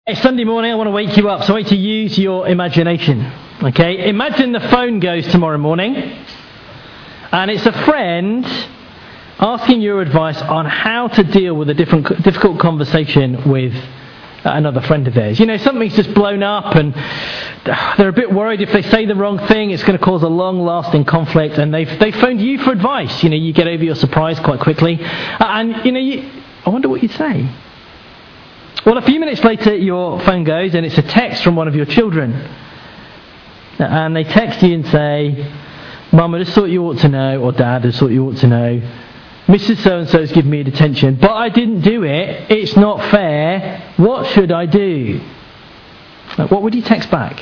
Sunday morning, I want to wake you up, so I want you to use your imagination. Okay? Imagine the phone goes tomorrow morning, and it's a friend asking your advice on how to deal with a difficult conversation with another friend of theirs. You know, something's just blown up, and they're a bit worried if they say the wrong thing, it's going to cause a long-lasting conflict, and they've phoned you for advice. You know, you get over your surprise quite quickly, and I wonder what you'd say. Well, a few minutes later, your phone goes, and it's a text from one of your children. And they text you and say, "Mum, I just thought you ought to know," or "Dad, I just thought you ought to know, Mrs. So-and-so's given me detention, but I didn't do it. It's not fair. What should I do?" What would you text back?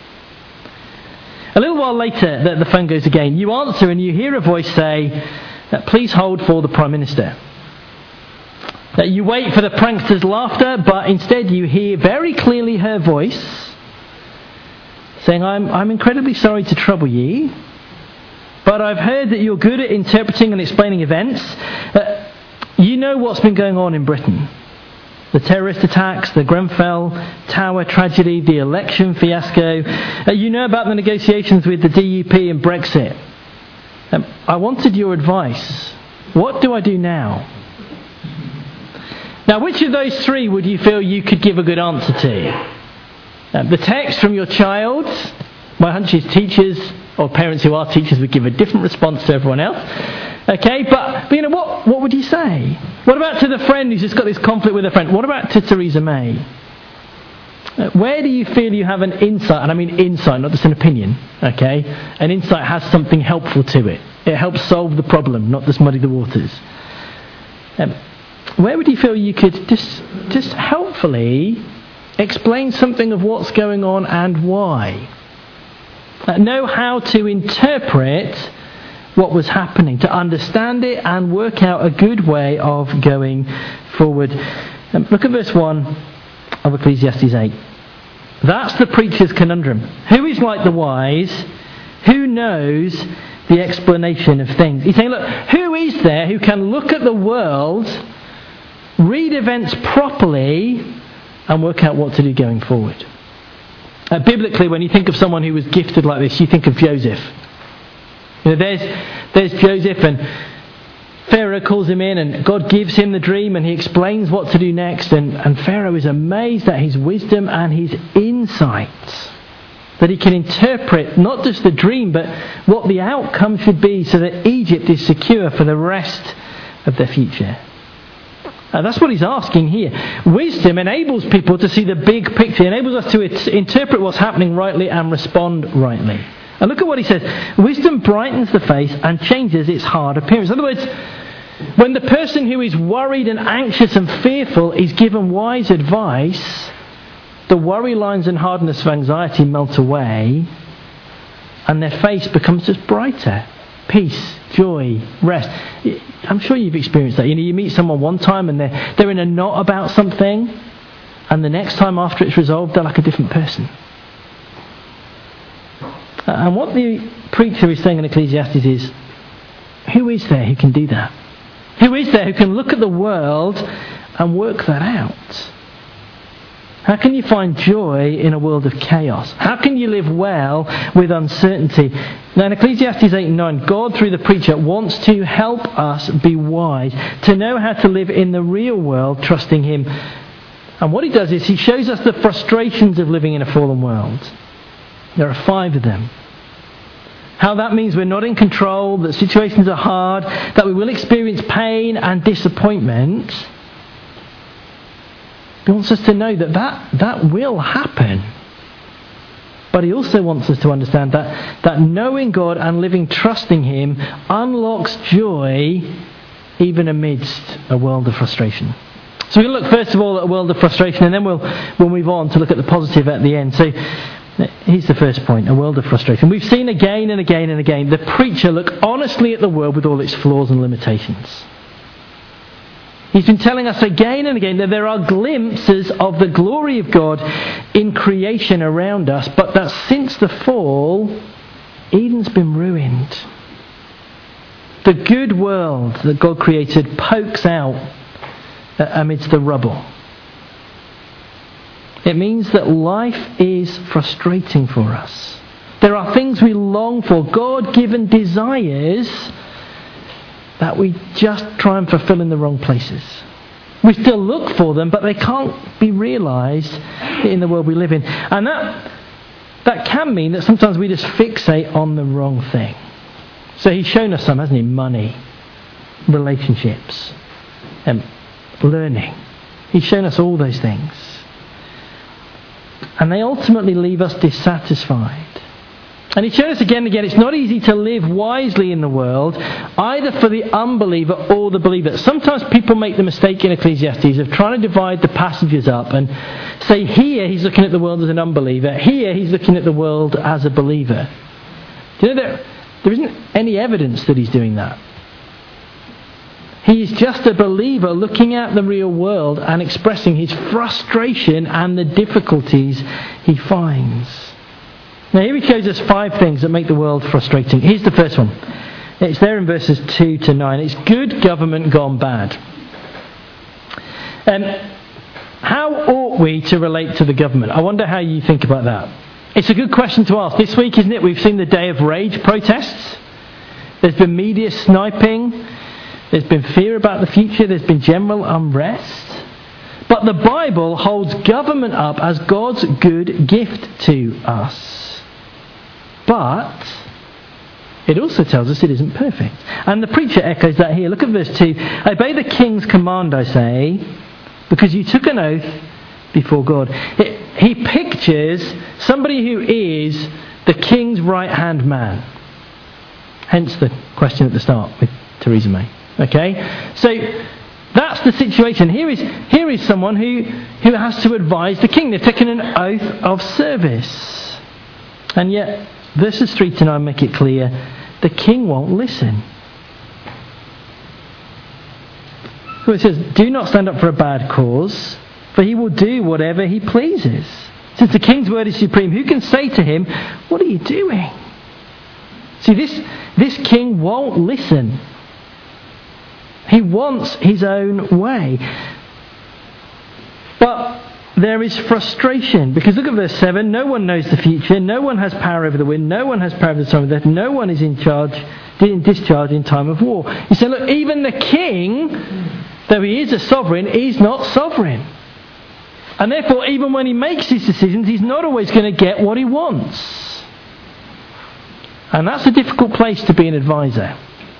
A little while later, the phone goes again. You answer, and you hear a voice say, "Please hold for the Prime Minister." That you wait for the prankster's laughter, but instead you hear very clearly her voice saying, I'm incredibly sorry to trouble you, but I've heard that you're good at interpreting and explaining events. You know what's been going on in Britain. The terrorist attacks, the Grenfell Tower tragedy, the election fiasco. You know about the negotiations with the DUP and Brexit. I wanted your advice. What do I do now? Now, which of those three would you feel you could give a good answer to? The text from your child, my hunch is teachers or parents who are teachers would give a different response to everyone else. Okay, but you know, what would you say? What about to the friend who's just got this conflict with a friend? What about to Theresa May? Where do you feel you have an insight? And I mean insight, not just an opinion. Okay, an insight has something helpful to it. It helps solve the problem, not just muddy the waters. Where would you feel you could just helpfully explain something of what's going on and why? Know how to interpret what was happening, to understand it and work out a good way of going forward. Look at verse 1 of Ecclesiastes 8. That's the preacher's conundrum. Who is like the wise? Who knows the explanation of things? He's saying, look, who is there who can look at the world, read events properly, and work out what to do going forward? Biblically, when you think of someone who was gifted like this, you think of Joseph. You know, there's Joseph, and Pharaoh calls him in, and God gives him the dream, and he explains what to do next, and Pharaoh is amazed at his wisdom and his insight, that he can interpret not just the dream, but what the outcome should be so that Egypt is secure for the rest of their future. That's what he's asking here. Wisdom enables people to see the big picture, enables us to interpret what's happening rightly and respond rightly. And look at what he says. Wisdom brightens the face and changes its hard appearance. In other words, when the person who is worried and anxious and fearful is given wise advice, the worry lines and hardness of anxiety melt away, and their face becomes just brighter. Peace, joy, rest. I'm sure you've experienced that. You know, you meet someone one time and they're in a knot about something, and the next time after it's resolved, they're like a different person. And what the preacher is saying in Ecclesiastes is, who is there who can do that? Who is there who can look at the world and work that out? How can you find joy in a world of chaos? How can you live well with uncertainty? Now in Ecclesiastes 8 and 9, God through the preacher wants to help us be wise, to know how to live in the real world, trusting Him. And what He does is He shows us the frustrations of living in a fallen world. There are 5 of them. How that means we're not in control, that situations are hard, that we will experience pain and disappointment. He wants us to know that will happen. But He also wants us to understand that knowing God and living trusting Him unlocks joy even amidst a world of frustration. So we're going to look first of all at a world of frustration, and then we'll move on to look at the positive at the end. So here's the first point, a world of frustration. We've seen again and again and again the preacher look honestly at the world with all its flaws and limitations. He's been telling us again and again that there are glimpses of the glory of God in creation around us, but that since the fall, Eden's been ruined. The good world that God created pokes out amidst the rubble. It means that life is frustrating for us. There are things we long for, God-given desires, that we just try and fulfill in the wrong places. We still look for them, but they can't be realised in the world we live in. And that can mean that sometimes we just fixate on the wrong thing. So he's shown us some, hasn't he? Money, relationships, learning. He's shown us all those things. And they ultimately leave us dissatisfied. And he's shown us again and again, it's not easy to live wisely in the world, either for the unbeliever or the believer. Sometimes people make the mistake in Ecclesiastes of trying to divide the passages up and say here he's looking at the world as an unbeliever, here he's looking at the world as a believer. Do you know there isn't any evidence that he's doing that. He is just a believer looking at the real world and expressing his frustration and the difficulties he finds. Now here he shows us 5 things that make the world frustrating. Here's the first one. It's there in verses 2 to 9. It's good government gone bad. How ought we to relate to the government? I wonder how you think about that. It's a good question to ask. This week, isn't it, we've seen the Day of Rage protests. There's been media sniping. There's been fear about the future. There's been general unrest. But the Bible holds government up as God's good gift to us. But it also tells us it isn't perfect. And the preacher echoes that here. Look at verse 2. Obey the king's command, I say, because you took an oath before God. He pictures somebody who is the king's right-hand man. Hence the question at the start with Theresa May. Okay? So that's the situation. Here is someone who has to advise the king. They've taken an oath of service. And yet, verses 3 to 9 make it clear, the king won't listen. So it says, do not stand up for a bad cause, for he will do whatever he pleases. Since the king's word is supreme, who can say to him, what are you doing? See, this king won't listen. He wants his own way. But there is frustration, because look at verse 7. No one knows the future. No one has power over the wind. No one has power over the sun of death. No one is in discharge in time of war. He said, look, even the king, though he is a sovereign, is not sovereign. And therefore, even when he makes his decisions, he's not always going to get what he wants. And that's a difficult place to be an advisor.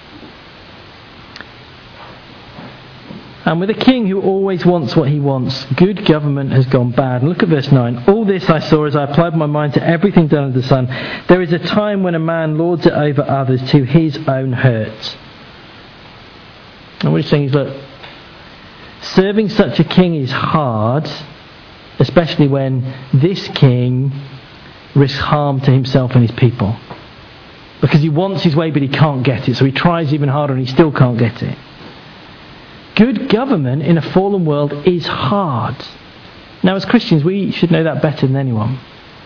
And with a king who always wants what he wants, good government has gone bad. And look at verse 9. All this I saw as I applied my mind to everything done under the sun. There is a time when a man lords it over others to his own hurt. And what he's saying is, look, serving such a king is hard, especially when this king risks harm to himself and his people. Because he wants his way but he can't get it, so he tries even harder and he still can't get it. Good government in a fallen world is hard. Now, as Christians, we should know that better than anyone.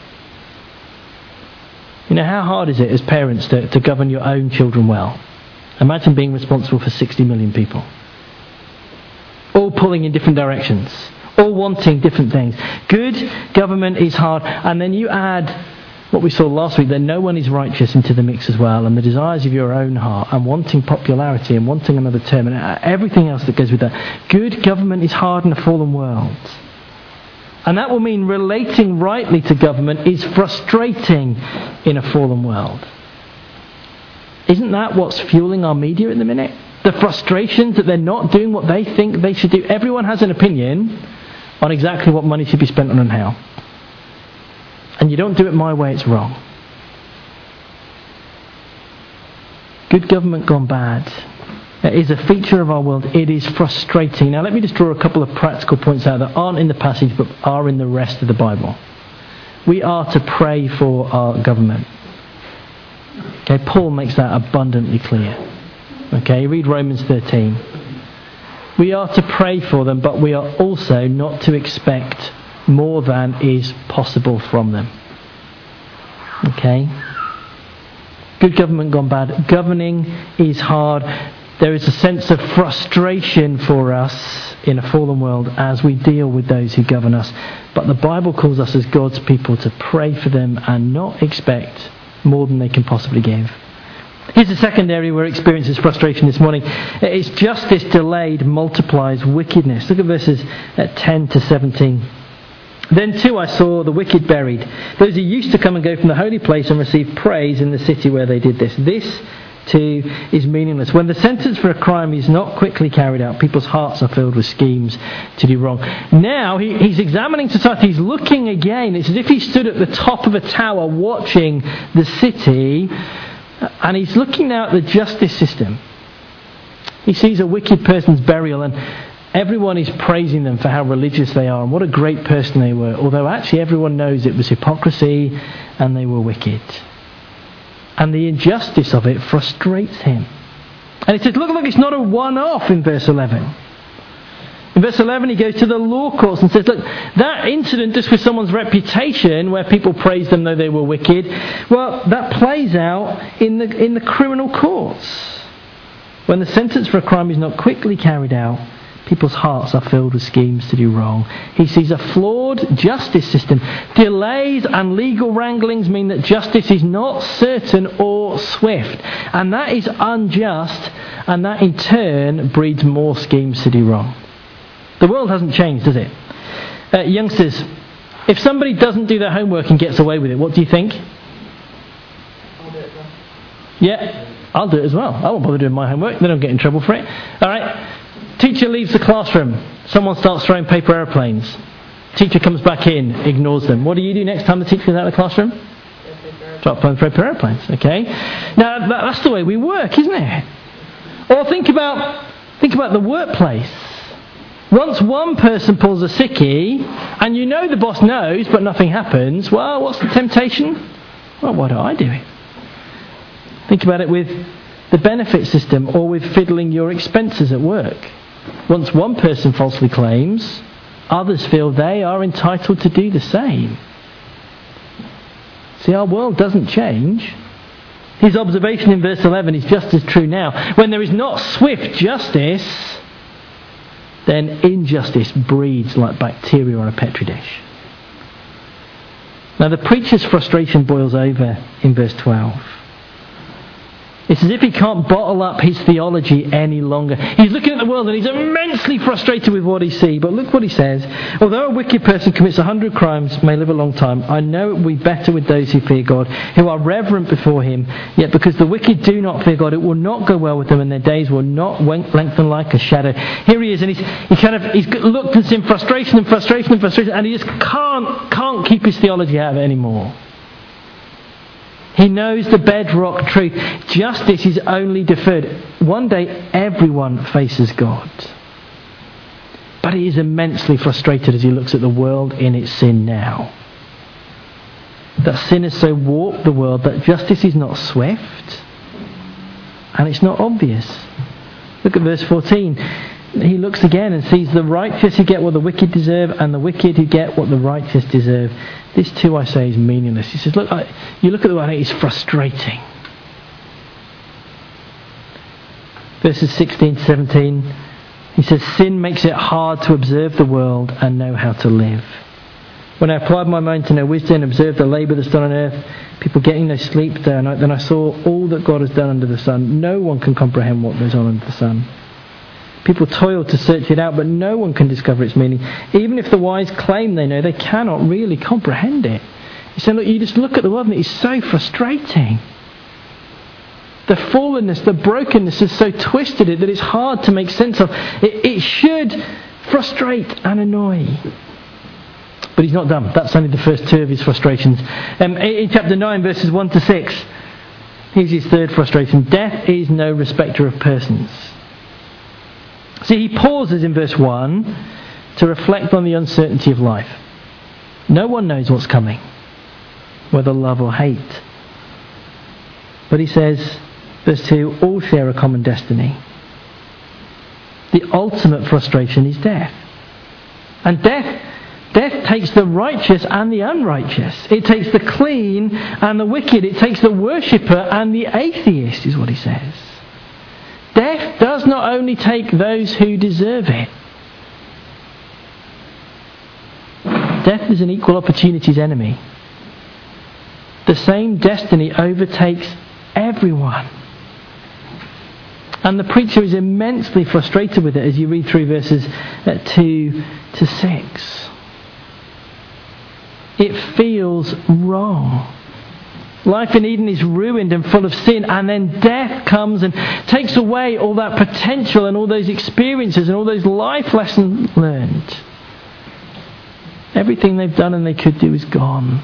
You know, how hard is it as parents to govern your own children well? Imagine being responsible for 60 million people. All pulling in different directions. All wanting different things. Good government is hard. And then you add what we saw last week, that no one is righteous into the mix as well, and the desires of your own heart, and wanting popularity, and wanting another term, and everything else that goes with that. Good government is hard in a fallen world. And that will mean relating rightly to government is frustrating in a fallen world. Isn't that what's fueling our media at the minute? The frustrations that they're not doing what they think they should do. Everyone has an opinion on exactly what money should be spent on and how. And you don't do it my way, it's wrong. Good government gone bad. It is a feature of our world. It is frustrating. Now let me just draw a couple of practical points out that aren't in the passage but are in the rest of the Bible. We are to pray for our government. Okay, Paul makes that abundantly clear. Okay, read Romans 13. We are to pray for them, but we are also not to expect more than is possible from them. Okay? Good government gone bad. Governing is hard. There is a sense of frustration for us in a fallen world as we deal with those who govern us. But the Bible calls us as God's people to pray for them and not expect more than they can possibly give. Here's the second area where experiences frustration this morning. It's justice delayed multiplies wickedness. Look at verses 10 to 17. Then too I saw the wicked buried, those who used to come and go from the holy place and receive praise in the city where they did this. This too is meaningless. When the sentence for a crime is not quickly carried out, people's hearts are filled with schemes to do wrong. Now he's examining society. He's looking again. It's as if he stood at the top of a tower watching the city, and he's looking now at the justice system. He sees a wicked person's burial, and everyone is praising them for how religious they are and what a great person they were, although actually everyone knows it was hypocrisy and they were wicked. And the injustice of it frustrates him. And he says, look, it's not a one-off in verse 11. In verse 11 he goes to the law courts and says, look, that incident just with someone's reputation where people praised them though they were wicked, well, that plays out in the criminal courts. When the sentence for a crime is not quickly carried out, people's hearts are filled with schemes to do wrong. He sees a flawed justice system. Delays and legal wranglings mean that justice is not certain or swift. And that is unjust, and that in turn breeds more schemes to do wrong. The world hasn't changed, does it? Youngsters, if somebody doesn't do their homework and gets away with it, what do you think? I'll do it then. Yeah, I'll do it as well. I won't bother doing my homework. Then I'll get in trouble for it. All right. Teacher leaves the classroom. Someone starts throwing paper aeroplanes. Teacher comes back in, ignores them. What do you do next time the teacher comes out of the classroom? Start playing paper aeroplanes. Okay. Now that's the way we work, isn't it? Or think about the workplace. Once one person pulls a sickie, and you know the boss knows, but nothing happens. Well, what's the temptation? Well, why don't I do it? Think about it with the benefit system, or with fiddling your expenses at work. Once one person falsely claims, others feel they are entitled to do the same. See, our world doesn't change. His observation in verse 11 is just as true now. When there is not swift justice, then injustice breeds like bacteria on a petri dish. Now the preacher's frustration boils over in verse 12. It's as if he can't bottle up his theology any longer. He's looking at the world and he's immensely frustrated with what he sees. But look what he says. Although a wicked person commits 100 crimes, may live a long time, I know it will be better with those who fear God, who are reverent before him. Yet because the wicked do not fear God, it will not go well with them, and their days will not lengthen like a shadow. Here he is, and he's looked and seen frustration, and he just can't keep his theology out of it anymore. He knows the bedrock truth. Justice is only deferred. One day everyone faces God. But he is immensely frustrated as he looks at the world in its sin now. That sin has so warped the world that justice is not swift and it's not obvious. Look at verse 14. He looks again and sees the righteous who get what the wicked deserve, and the wicked who get what the righteous deserve. This too, I say, is meaningless. He says, look, you look at the one, it is frustrating. Verses 16 to 17, he says, sin makes it hard to observe the world and know how to live. When I applied my mind to know wisdom and observed the labour that's done on earth, people getting no sleep day and night, then I saw all that God has done under the sun. No one can comprehend what goes on under the sun. People toil to search it out, but no one can discover its meaning. Even if the wise claim they know, they cannot really comprehend it. He said, look, you just look at the world and it's so frustrating. The fallenness, the brokenness has so twisted it that it's hard to make sense of. It should frustrate and annoy. But he's not done. That's only the first two of his frustrations. In chapter 9, verses 1 to 6, here's his third frustration. Death is no respecter of persons. See, he pauses in verse 1 to reflect on the uncertainty of life. No one knows what's coming, whether love or hate. But he says, verse 2, all share a common destiny. The ultimate frustration is death. And death takes the righteous and the unrighteous. It takes the clean and the wicked. It takes the worshipper and the atheist, is what he says. Death does not only take those who deserve it, Death is an equal opportunities enemy. The same destiny overtakes everyone. And the preacher is immensely frustrated with it as you read through verses 2 to 6. It feels wrong. Life in Eden is ruined and full of sin, and then death comes and takes away all that potential and all those experiences and all those life lessons learned. Everything they've done and they could do is gone.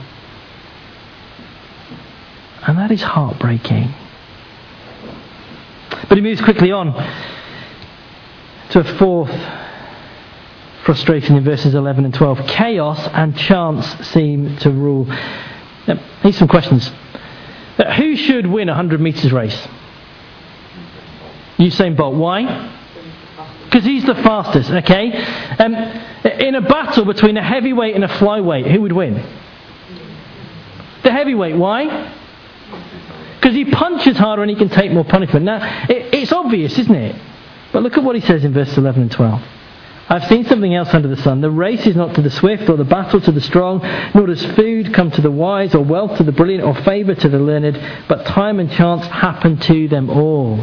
And that is heartbreaking. But he moves quickly on to a fourth frustration in verses 11 and 12. Chaos and chance seem to rule. Now, here's some questions. Who should win a 100 metres race? Usain Bolt. Why? Because he's the fastest, okay? In a battle between a heavyweight and a flyweight, who would win? The heavyweight. Why? Because he punches harder and he can take more punishment. Now, it's obvious, isn't it? But look at what he says in verses 11 and 12. I've seen something else under the sun. The race is not to the swift or the battle to the strong, nor does food come to the wise or wealth to the brilliant or favour to the learned, but time and chance happen to them all.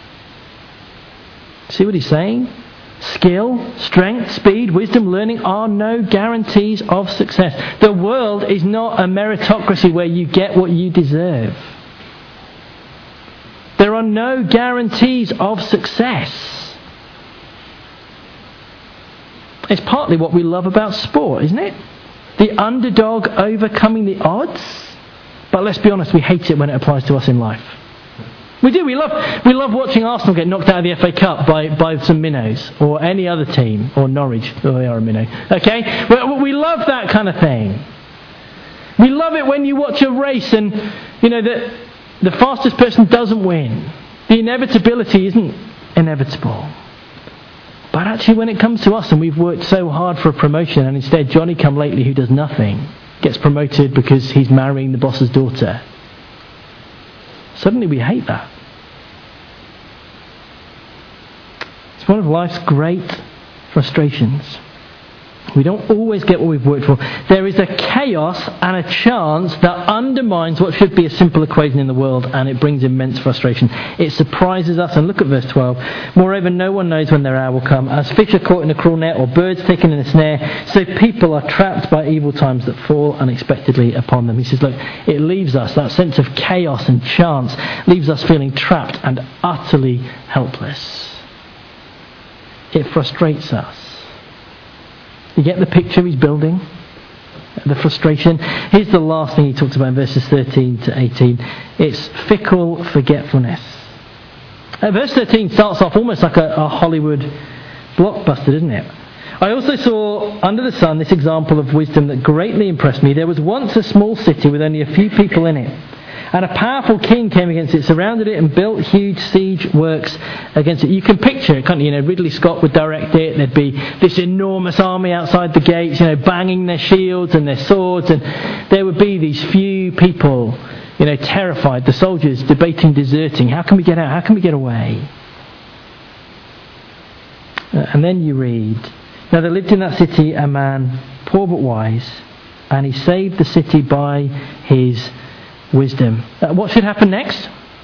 See what he's saying? Skill, strength, speed, wisdom, learning are no guarantees of success. The world is not a meritocracy where you get what you deserve. There are no guarantees of success. It's partly what we love about sport, isn't it? The underdog overcoming the odds. But let's be honest, we hate it when it applies to us in life. We do. We love watching Arsenal get knocked out of the FA Cup by some minnows or any other team, or Norwich. Oh, they are a minnow. Okay? We love that kind of thing. We love it when you watch a race and, the fastest person doesn't win. The inevitability isn't inevitable. But actually when it comes to us and we've worked so hard for a promotion and instead Johnny come lately who does nothing gets promoted because he's marrying the boss's daughter, suddenly we hate that. It's one of life's great frustrations. We don't always get what we've worked for. There is a chaos and a chance that undermines what should be a simple equation in the world, and it brings immense frustration. It surprises us, and look at verse 12. Moreover, no one knows when their hour will come. As fish are caught in a cruel net, or birds taken in a snare, so people are trapped by evil times that fall unexpectedly upon them. He says, look, it leaves us, that sense of chaos and chance, leaves us feeling trapped and utterly helpless. It frustrates us. You get the picture he's building? The frustration. Here's the last thing he talks about in verses 13 to 18. It's fickle forgetfulness. Verse 13 starts off almost like a Hollywood blockbuster, doesn't it? I also saw under the sun this example of wisdom that greatly impressed me. There was once a small city with only a few people in it. And a powerful king came against it, surrounded it, and built huge siege works against it. You can picture it, can't you? Ridley Scott would direct it. There'd be this enormous army outside the gates, banging their shields and their swords. And there would be these few people, terrified. The soldiers debating deserting. How can we get out? How can we get away? And then you read, now there lived in that city a man, poor but wise, and he saved the city by his wisdom. What should happen next?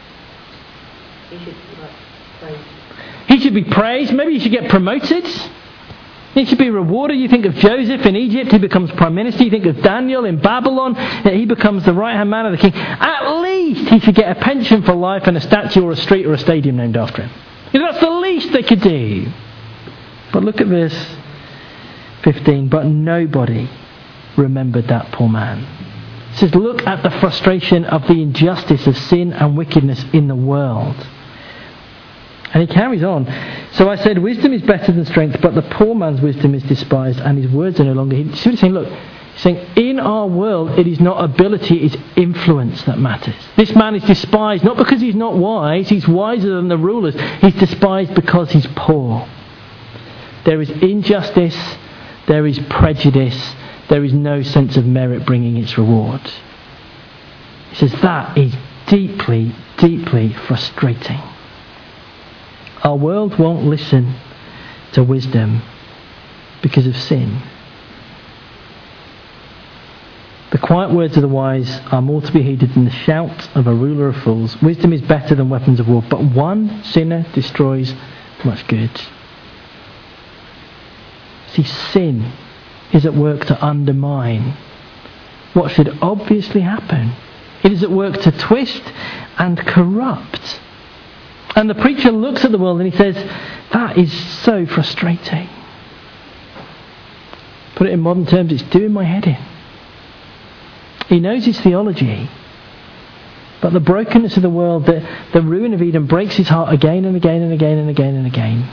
He should be praised. Maybe he should get promoted. He should be rewarded. You think of Joseph in Egypt, he becomes prime minister. You think of Daniel in Babylon, he becomes the right-hand man of the king. At least he should get a pension for life and a statue or a street or a stadium named after him. That's the least they could do. But look at verse 15. But nobody remembered that poor man. It says, look at the frustration of the injustice of sin and wickedness in the world. And he carries on. So I said, wisdom is better than strength, but the poor man's wisdom is despised, and his words are no longer. See what he's saying? Look, he's saying, in our world, it is not ability, it's influence that matters. This man is despised, not because he's not wise, he's wiser than the rulers. He's despised because he's poor. There is injustice, there is prejudice, there is no sense of merit bringing its reward. He says that is deeply, deeply frustrating. Our world won't listen to wisdom because of sin. The quiet words of the wise are more to be heeded than the shout of a ruler of fools. Wisdom is better than weapons of war, but one sinner destroys much good. See, sin is at work to undermine what should obviously happen. It is at work to twist and corrupt. And the preacher looks at the world and he says, that is so frustrating. Put it in modern terms, it's doing my head in. He knows his theology, but the brokenness of the world, the ruin of Eden breaks his heart again and again and again and again and again.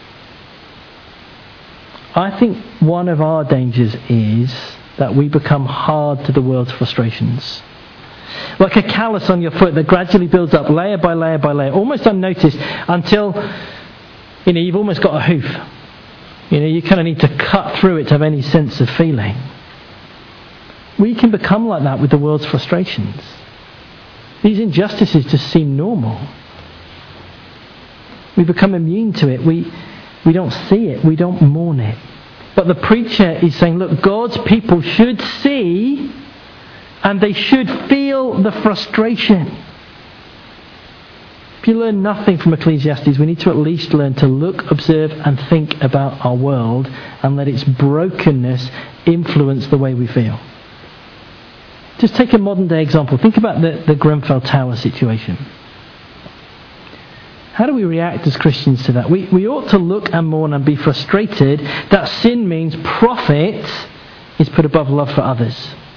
I think one of our dangers is that we become hard to the world's frustrations. Like a callus on your foot that gradually builds up layer by layer by layer, almost unnoticed until you've almost got a hoof. You kind of need to cut through it to have any sense of feeling. We can become like that with the world's frustrations. These injustices just seem normal. We become immune to it. We don't see it. We don't mourn it. But the preacher is saying, look, God's people should see and they should feel the frustration. If you learn nothing from Ecclesiastes, we need to at least learn to look, observe and think about our world and let its brokenness influence the way we feel. Just take a modern day example. Think about the Grenfell Tower situation. How do we react as Christians to that? We ought to look and mourn and be frustrated that sin means profit is put above love for others.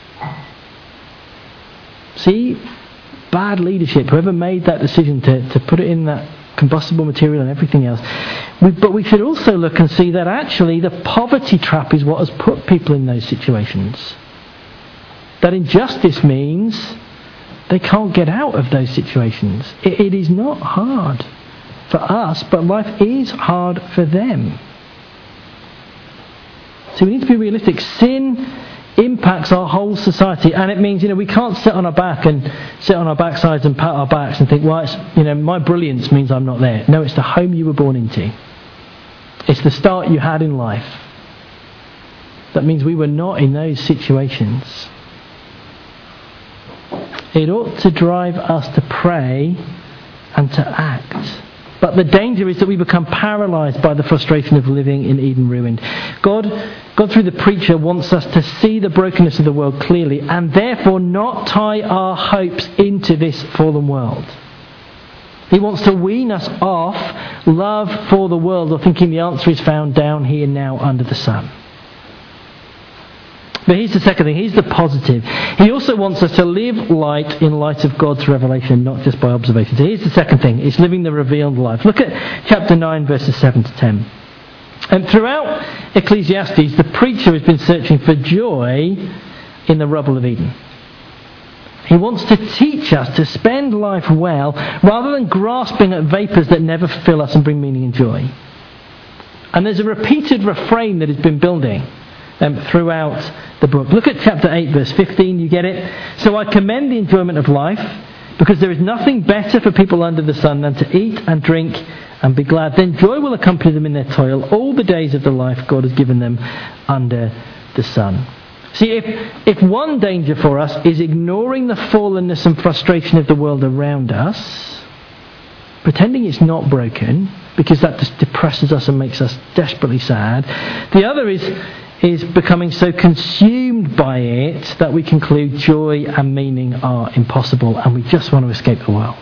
See, bad leadership, whoever made that decision to put it in that combustible material and everything else. But we should also look and see that actually the poverty trap is what has put people in those situations. That injustice means they can't get out of those situations. It is not hard for us, but life is hard for them. So we need to be realistic. Sin impacts our whole society, and it means we can't sit on our back and sit on our backsides and pat our backs and think, well, it's, my brilliance means I'm not there. No, it's the home you were born into. It's the start you had in life. That means we were not in those situations. It ought to drive us to pray and to act. But the danger is that we become paralysed by the frustration of living in Eden ruined. God through the preacher wants us to see the brokenness of the world clearly and therefore not tie our hopes into this fallen world. He wants to wean us off love for the world or thinking the answer is found down here now under the sun. But here's the second thing. Here's the positive. He also wants us to live light in light of God's revelation, not just by observation. So here's the second thing. It's living the revealed life. Look at chapter 9, verses 7 to 10. And throughout Ecclesiastes, the preacher has been searching for joy in the rubble of Eden. He wants to teach us to spend life well, rather than grasping at vapours that never fill us and bring meaning and joy. And there's a repeated refrain that has been building throughout the book. Look at chapter 8, verse 15, you get it? So I commend the enjoyment of life, because there is nothing better for people under the sun than to eat and drink and be glad. Then joy will accompany them in their toil all the days of the life God has given them under the sun. See, if one danger for us is ignoring the fallenness and frustration of the world around us, pretending it's not broken, because that just depresses us and makes us desperately sad. The other is becoming so consumed by it that we conclude joy and meaning are impossible and we just want to escape the world.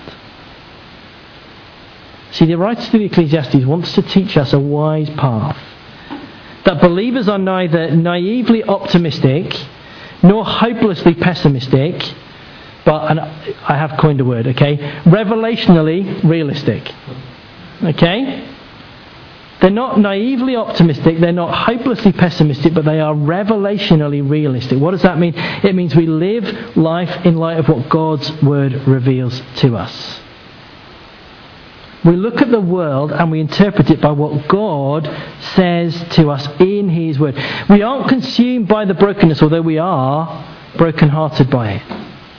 See, the writer to the Ecclesiastes wants to teach us a wise path. That believers are neither naively optimistic nor hopelessly pessimistic, but, and I have coined a word, okay, revelationally realistic. Okay? They're not naively optimistic, they're not hopelessly pessimistic, but they are revelationally realistic. What does that mean? It means we live life in light of what God's word reveals to us. We look at the world and we interpret it by what God says to us in His word. We aren't consumed by the brokenness, although we are brokenhearted by it.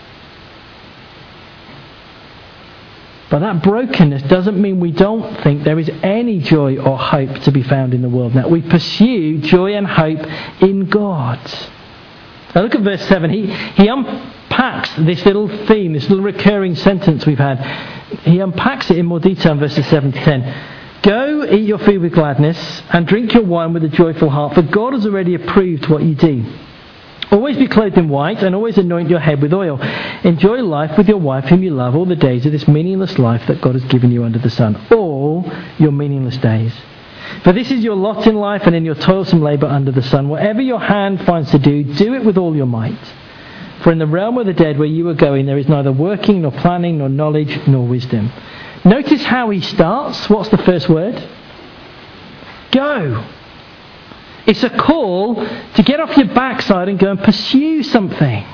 But that brokenness doesn't mean we don't think there is any joy or hope to be found in the world. Now, we pursue joy and hope in God. Now look at verse 7. He unpacks this little theme, this little recurring sentence we've had. He unpacks it in more detail in verses 7 to 10. Go, eat your food with gladness, and drink your wine with a joyful heart, for God has already approved what you do. Always be clothed in white, and always anoint your head with oil. Enjoy life with your wife whom you love all the days of this meaningless life that God has given you under the sun. All your meaningless days. For this is your lot in life and in your toilsome labour under the sun. Whatever your hand finds to do, do it with all your might. For in the realm of the dead where you are going, there is neither working, nor planning, nor knowledge, nor wisdom. Notice how he starts. What's the first word? Go. It's a call to get off your backside and go and pursue something.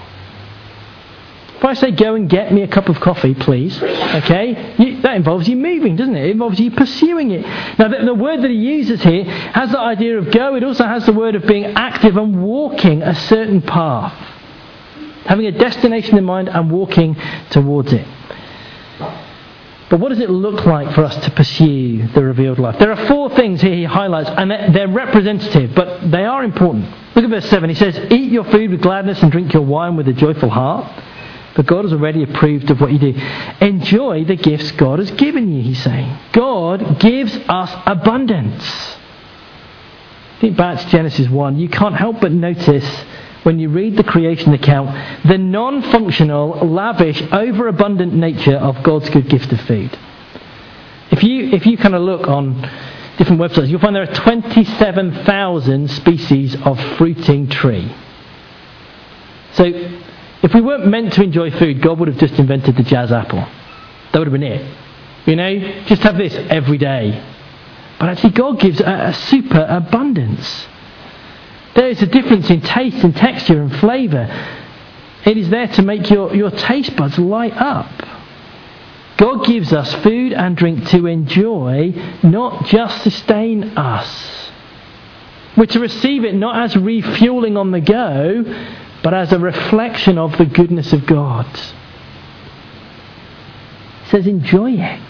If I say go and get me a cup of coffee, please, okay, that involves you moving, doesn't it? It involves you pursuing it. Now, the word that he uses here has the idea of go. It also has the word of being active and walking a certain path. Having a destination in mind and walking towards it. But what does it look like for us to pursue the revealed life? There are 4 things here he highlights, and they're representative, but they are important. Look at verse 7. He says, eat your food with gladness and drink your wine with a joyful heart, for God has already approved of what you do. Enjoy the gifts God has given you, he's saying. God gives us abundance. Think back to Genesis 1. You can't help but notice when you read the creation account, the non-functional, lavish, overabundant nature of God's good gift of food. If you kind of look on different websites, you'll find there are 27,000 species of fruiting tree. So, if we weren't meant to enjoy food, God would have just invented the jazz apple. That would have been it. You know, just have this every day. But actually, God gives a super abundance. There is a difference in taste and texture and flavour. It is there to make your taste buds light up. God gives us food and drink to enjoy, not just sustain us. We're to receive it not as refueling on the go, but as a reflection of the goodness of God. He says enjoy it.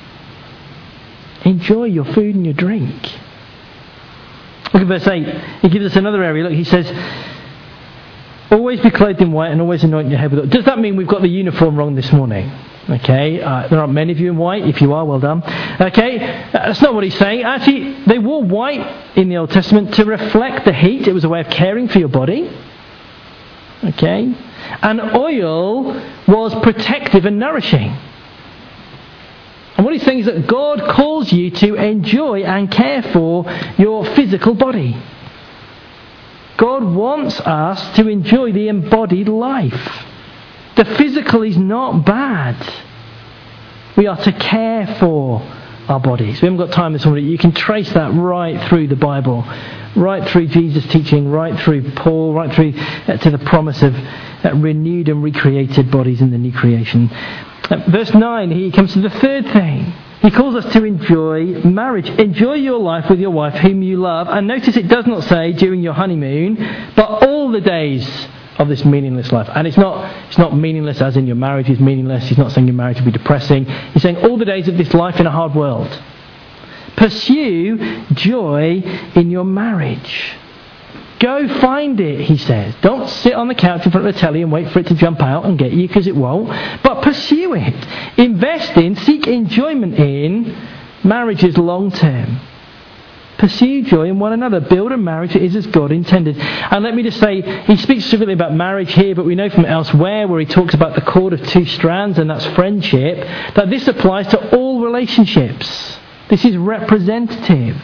Enjoy your food and your drink. Look at verse 8. He gives us another area. Look, he says, always be clothed in white and always anoint your head with oil. Does that mean we've got the uniform wrong this morning? Okay, there aren't many of you in white. If you are, well done. Okay, that's not what he's saying. Actually, they wore white in the Old Testament to reflect the heat. It was a way of caring for your body. Okay, and oil was protective and nourishing. And what he's saying is that God calls you to enjoy and care for your physical body. God wants us to enjoy the embodied life. The physical is not bad. We are to care for our bodies. We haven't got time this morning. You can trace that right through the Bible, right through Jesus' teaching, right through Paul, right through to the promise of renewed and recreated bodies in the new creation. Verse 9, he comes to the third thing. He calls us to enjoy marriage. Enjoy your life with your wife whom you love. And notice it does not say during your honeymoon, but all the days of this meaningless life. And it's not meaningless as in your marriage is meaningless. He's not saying your marriage will be depressing. He's saying all the days of this life in a hard world. Pursue joy in your marriage. Go find it, he says. Don't sit on the couch in front of the telly and wait for it to jump out and get you, because it won't. But pursue it. Invest in, seek enjoyment in marriages long term. Pursue joy in one another. Build a marriage that is as God intended. And let me just say, he speaks specifically about marriage here, but we know from elsewhere where he talks about the cord of 2 strands, and that's friendship, that this applies to all relationships. This is representative.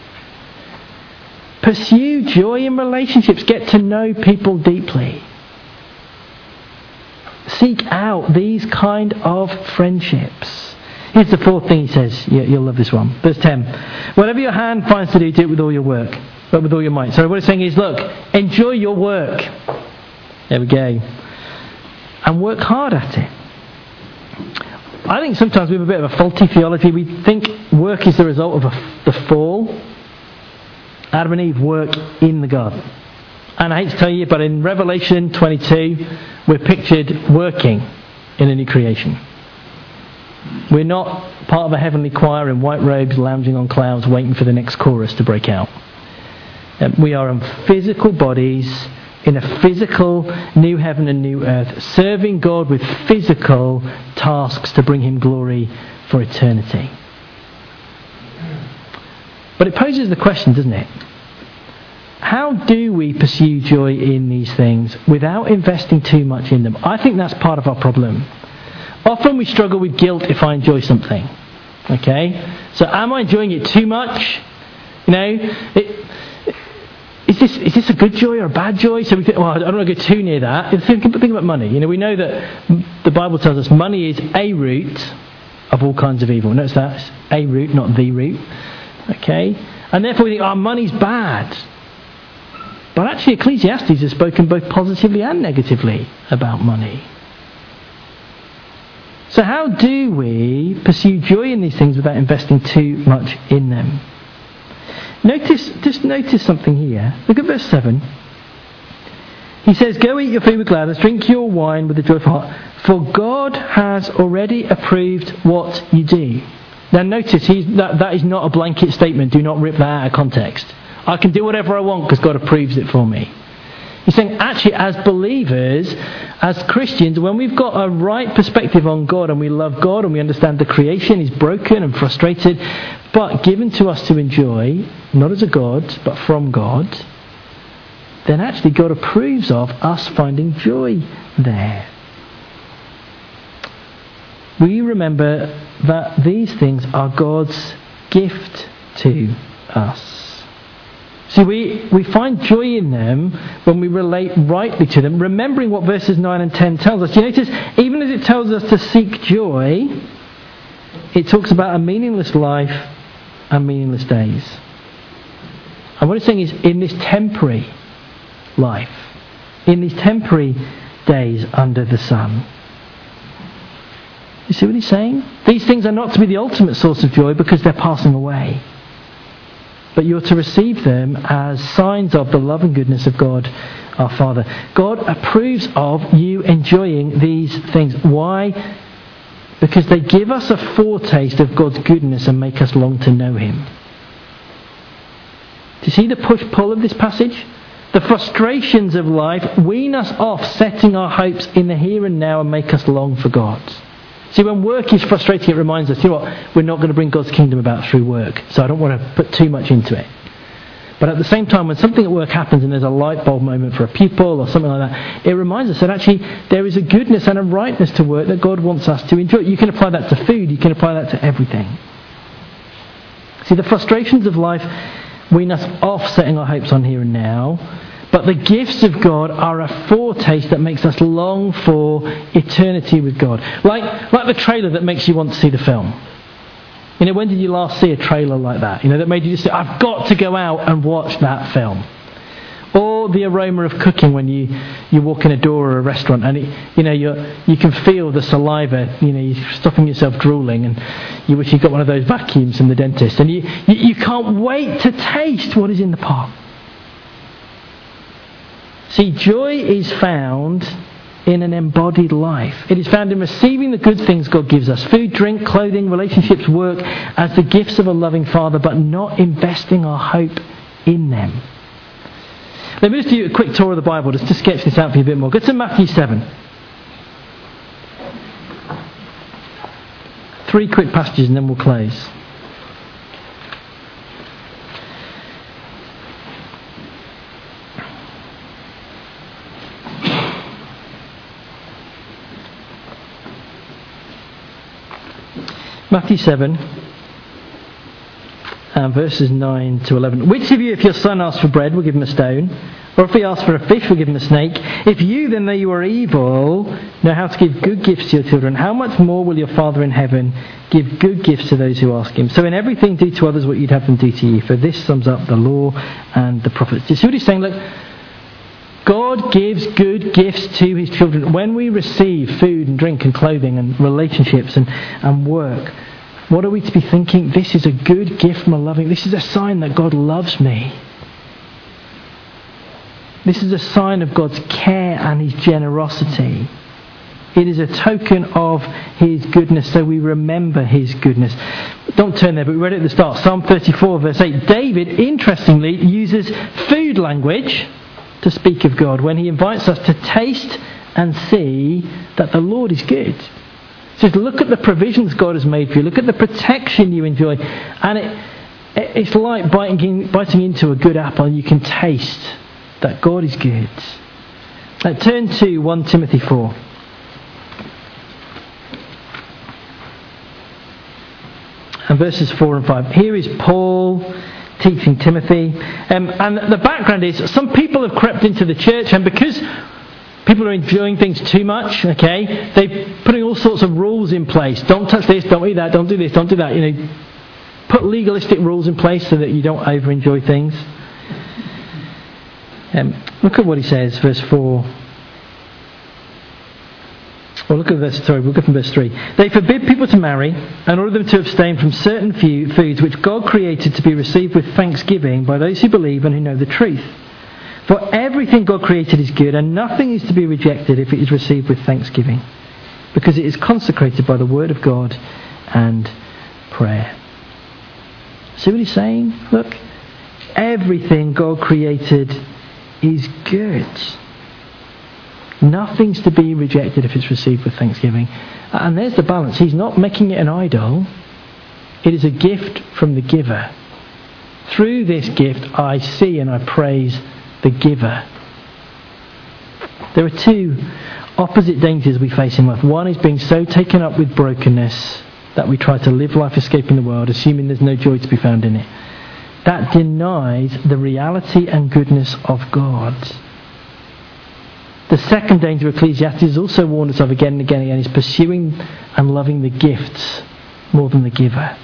Pursue joy in relationships. Get to know people deeply. Seek out these kind of friendships. Here's the 4th thing he says. You'll love this one. Verse 10. Whatever your hand finds to do, do it with all your work. But with all your might. So what he's saying is, look, enjoy your work. There we go. And work hard at it. I think sometimes we have a bit of a faulty theology. We think work is the result of the fall. Adam and Eve work in the garden. And I hate to tell you, but in Revelation 22, we're pictured working in a new creation. We're not part of a heavenly choir in white robes lounging on clouds waiting for the next chorus to break out. We are in physical bodies in a physical new heaven and new earth, serving God with physical tasks to bring him glory for eternity. But it poses the question, doesn't it? How do we pursue joy in these things without investing too much in them? I think that's part of our problem. Often we struggle with guilt if I enjoy something. Okay? So am I enjoying it too much? You know, is this a good joy or a bad joy? So we think, well, I don't want to go too near that. Think about money. You know, we know that the Bible tells us money is a root of all kinds of evil. Notice that. It's a root, not the root. Okay? And therefore we think, money's bad. But actually Ecclesiastes has spoken both positively and negatively about money. So how do we pursue joy in these things without investing too much in them? Notice something here. Look at verse 7. He says, "Go eat your food with gladness, drink your wine with a joyful heart, for God has already approved what you do." Now notice that is not a blanket statement. Do not rip that out of context. I can do whatever I want because God approves it for me. He's saying, actually, as believers, as Christians, when we've got a right perspective on God and we love God and we understand the creation is broken and frustrated, but given to us to enjoy, not as a God, but from God, then actually God approves of us finding joy there. We remember that these things are God's gift to us. See, we find joy in them when we relate rightly to them, remembering what verses 9 and 10 tells us. You notice, even as it tells us to seek joy, it talks about a meaningless life and meaningless days. And what it's saying is, in this temporary life, in these temporary days under the sun. You see what he's saying? These things are not to be the ultimate source of joy because they're passing away. But you're to receive them as signs of the love and goodness of God, our Father. God approves of you enjoying these things. Why? Because they give us a foretaste of God's goodness and make us long to know him. Do you see the push-pull of this passage? The frustrations of life wean us off setting our hopes in the here and now and make us long for God. See, when work is frustrating, it reminds us, you know what, we're not going to bring God's kingdom about through work, so I don't want to put too much into it. But at the same time, when something at work happens and there's a light bulb moment for a pupil or something like that, it reminds us that actually there is a goodness and a rightness to work that God wants us to enjoy. You can apply that to food, you can apply that to everything. See, the frustrations of life wean us off setting our hopes on here and now, but the gifts of God are a foretaste that makes us long for eternity with God. Like the trailer that makes you want to see the film. You know, when did you last see a trailer like that? You know, that made you just say, I've got to go out and watch that film. Or the aroma of cooking when you walk in a door or a restaurant and you can feel the saliva, you're stopping yourself drooling and you wish you got one of those vacuums from the dentist and you can't wait to taste what is in the pot. See, joy is found in an embodied life. It is found in receiving the good things God gives us. Food, drink, clothing, relationships, work as the gifts of a loving Father, but not investing our hope in them. Let me just do a quick tour of the Bible just to sketch this out for you a bit more. Go to Matthew 7. 3 quick passages and then we'll close. Matthew 7, verses 9 to 11. Which of you, if your son asks for bread, will give him a stone? Or if he asks for a fish, will give him a snake? If you, then though you are evil, know how to give good gifts to your children, how much more will your Father in heaven give good gifts to those who ask him? So in everything do to others what you'd have them do to you, for this sums up the law and the prophets. Do you see what he's saying? Look, God gives good gifts to his children. When we receive food and drink and clothing and relationships and work, what are we to be thinking? This is a good gift from a loving... This is a sign that God loves me. This is a sign of God's care and his generosity. It is a token of his goodness, so we remember his goodness. Don't turn there, but we read it at the start. Psalm 34, verse 8. David, interestingly, uses food language to speak of God when he invites us to taste and see that the Lord is good. He says, look at the provisions God has made for you. Look at the protection you enjoy. And it's like biting into a good apple, and you can taste that God is good. Turn to 1 Timothy 4. And verses 4 and 5. Here is Paul teaching Timothy. And the background is some people have crept into the church, and because people are enjoying things too much, okay, they're putting all sorts of rules in place. Don't touch this, don't eat that, don't do this, don't do that. You know, put legalistic rules in place so that you don't over-enjoy things. Look at what he says, verse 4. Well, we'll go from verse 3. They forbid people to marry and order them to abstain from certain foods which God created to be received with thanksgiving by those who believe and who know the truth. For everything God created is good, and nothing is to be rejected if it is received with thanksgiving, because it is consecrated by the word of God and prayer. See what he's saying? Look, everything God created is good. Nothing's to be rejected if it's received with thanksgiving. And there's the balance. He's not making it an idol. It is a gift from the giver. Through this gift, I see and I praise the giver. There are two opposite dangers we face in life. One is being so taken up with brokenness that we try to live life escaping the world, assuming there's no joy to be found in it. That denies the reality and goodness of God. The second danger Ecclesiastes has also warned us of again and again and again is pursuing and loving the gifts more than the giver.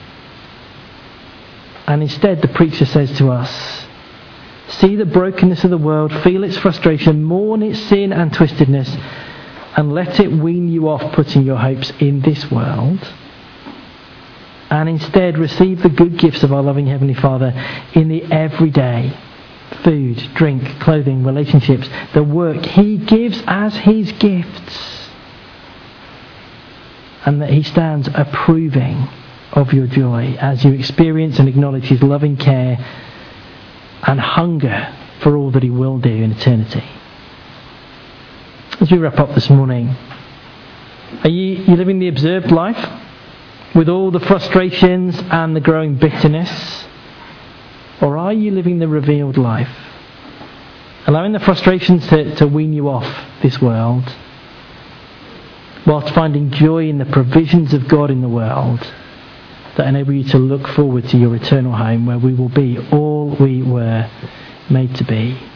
And instead the preacher says to us, see the brokenness of the world, feel its frustration, mourn its sin and twistedness, and let it wean you off putting your hopes in this world. And instead receive the good gifts of our loving Heavenly Father in the everyday. Food, drink, clothing, relationships, the work He gives as His gifts. And that He stands approving of your joy as you experience and acknowledge His loving care and hunger for all that He will do in eternity. As we wrap up this morning, are you living the observed life with all the frustrations and the growing bitterness? Or are you living the revealed life? Allowing the frustrations to wean you off this world, whilst finding joy in the provisions of God in the world that enable you to look forward to your eternal home where we will be all we were made to be.